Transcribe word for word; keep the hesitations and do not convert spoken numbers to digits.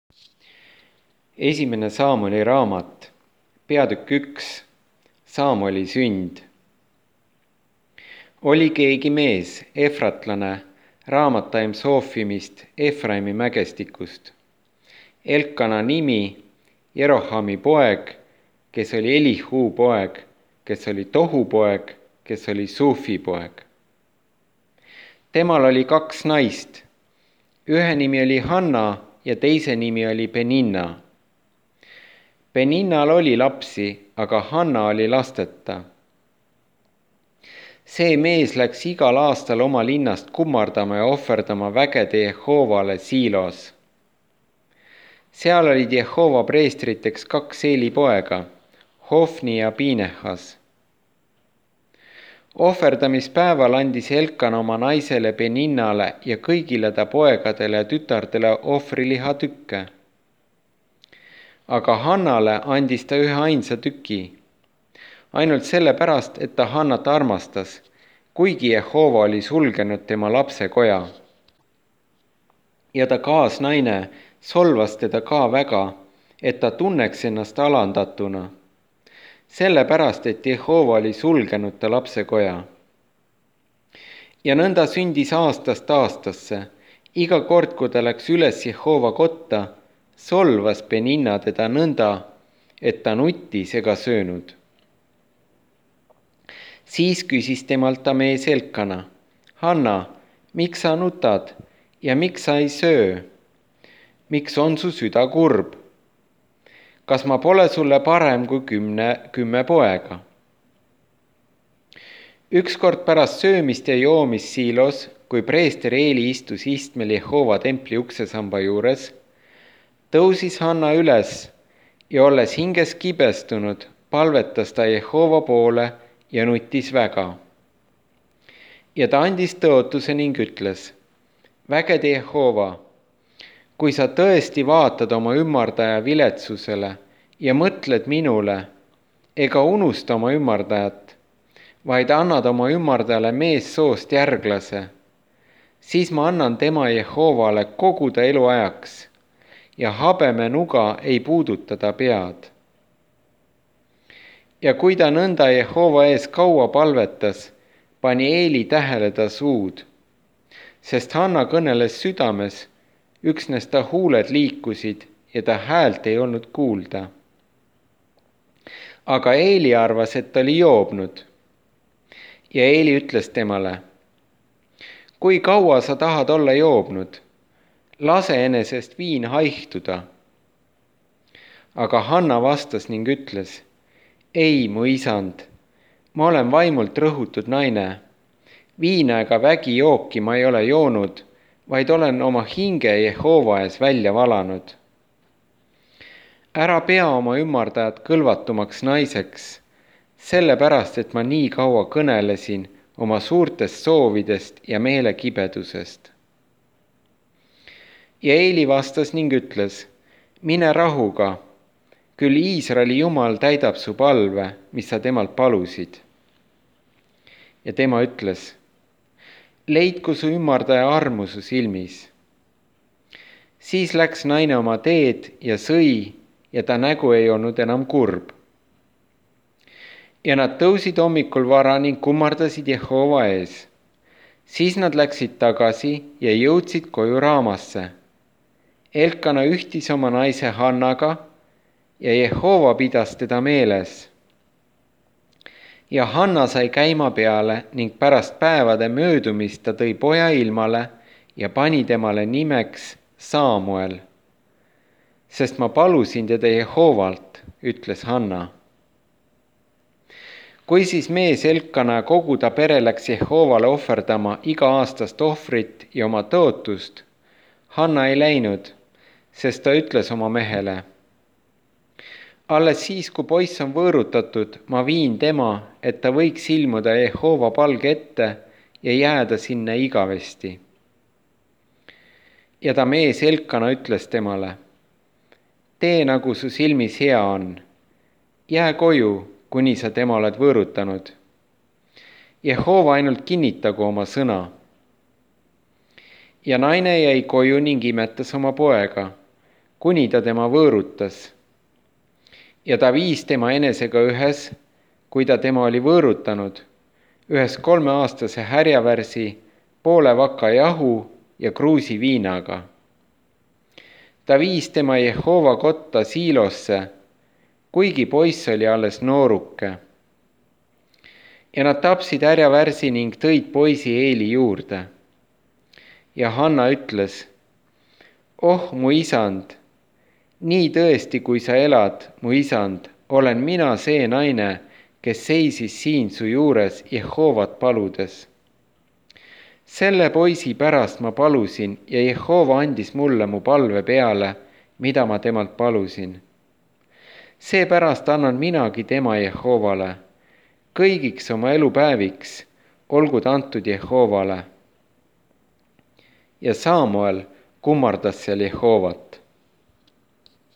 Esimene Saamoli raamat, peatükk üks, Saamoli sünd. Oli keegi mees, efratlane, Raamataim Soofimist, Efraimi mägestikust. Elkana nimi, Jerohami poeg, kes oli Elihuu poeg, kes oli Tohu poeg, kes oli Suufi poeg. Temal oli kaks naist. Ühe nimi oli Hanna ja teise nimi oli Peninna. Peninnal oli lapsi, aga Hanna oli lasteta. See mees läks igal aastal oma linnast kummardama ja ohverdama vägede Jehoovale Siilos. Seal olid Jehova preestriteks kaks Eeli poega, Hofni ja Pinehas. Ohverdamispäeval andis Elkana oma naisele Peninnale ja kõigile ta poegadele ja tütardele ohvriliha tükke. Aga Hannale andis ta ühe ainsa tüki, ainult sellepärast, et ta Hannat armastas, kuigi Jehova oli sulgenud tema lapsekoja. Ja ta kaasnaine solvas teda ka väga, et ta tunneks ennast alandatuna, sellepärast, et Jehova oli sulgenud ta lapsekoja. Ja nõnda sündis aastast aastasse, iga kord, kui ta läks üles Jehova kotta, solvas Peninna teda nõnda, et ta nuttis ega söönud. Siis küsis temalt ta mees Elkana, Hanna, miks sa nutad ja miks sa ei söö? Miks on su süda kurb? Kas ma pole sulle parem kui kümne, kümme poega? Ükskord pärast söömist ja joomist Siilos, kui preester Eeli istus istmel Jehova templi uksesamba juures, tõusis Hanna üles ja olles hinges kibestunud, palvetas ta Jehova poole ja nutis väga. Ja ta andis tõotuse ning ütles, vägede Jehova, kui sa tõesti vaatad oma ümmardaja viletsusele ja mõtled minule, ega unusta oma ümmardajat, vaid annad oma ümmardajale meessoost järglase, siis ma annan tema Jehovale kogu ta eluajaks ja habeme nuga ei puuduta ta pead. Ja kui ta nõnda Jehova ees kaua palvetas, pani Eeli tähele ta suud, sest Hanna kõneles südames, üksnes ta huuled liikusid ja ta häält ei olnud kuulda. Aga Eeli arvas, et ta oli joobnud. Ja Eeli ütles temale, kui kaua sa tahad olla joobnud? Lase enesest viin haihtuda. Aga Hanna vastas ning ütles, ei, mu isand, ma olen vaimult rõhutud naine. Viina ega vägi jooki ma ei ole joonud, vaid olen oma hinge Jehova ees välja valanud. Ära pea oma ümmardajat kõlvatumaks naiseks, sellepärast, et ma nii kaua kõnelesin oma suurtest soovidest ja meelekibedusest. Ja Eeli vastas ning ütles, mine rahuga, küll Iisraeli Jumal täidab su palve, mis sa temalt palusid. Ja tema ütles, leidku su ümmardaja armu su silmis. Siis läks naine oma teed ja sõi ja ta nägu ei olnud enam kurb. Ja nad tõusid hommikul vara ning kummardasid Jehova ees. Siis nad läksid tagasi ja jõudsid koju Raamasse. Elkana ühtis oma naise Hannaga ja Jehova pidas teda meeles. Ja Hanna sai käima peale ning pärast päevade möödumist ta tõi poja ilmale ja pani temale nimeks Saamuel. Sest ma palusin teda Jehovalt, ütles Hanna. Kui siis mees Elkana kogu ta pere läks Jehovale ohverdama iga-aastast ohvrit ja oma tõotust, Hanna ei läinud, sest ta ütles oma mehele, alles siis, kui poiss on võõrutatud, ma viin tema, et ta võiks ilmuda Jehova palge ette ja jääda sinna igavesti. Ja ta mees Elkana ütles temale, tee nagu su silmis hea on, jää koju, kuni sa tema oled võõrutanud. Jehova ainult kinnitagu oma sõna. Ja naine jäi koju ning imetas oma poega, kuni ta tema võõrutas. Ja ta viis tema enesega ühes, kui ta tema oli võõrutanud, ühes kolmeaastase härjavärsi, poole vaka jahu ja kruusi viinaga. Ta viis tema Jehova kotta Siilosse, kuigi poiss oli alles nooruke. Ja nad tapsid härjavärsi ning tõid poisi Eeli juurde. Ja Hanna ütles, oh mu isand, nii tõesti, kui sa elad, mu isand, olen mina see naine, kes seisis siin su juures Jehovat paludes. Selle poisi pärast ma palusin ja Jehova andis mulle mu palve peale, mida ma temalt palusin. Seepärast annan minagi tema Jehovale. Kõigiks oma elupäeviks olgu ta antud Jehovale. Ja Saamuel kummardas seal Jehovat.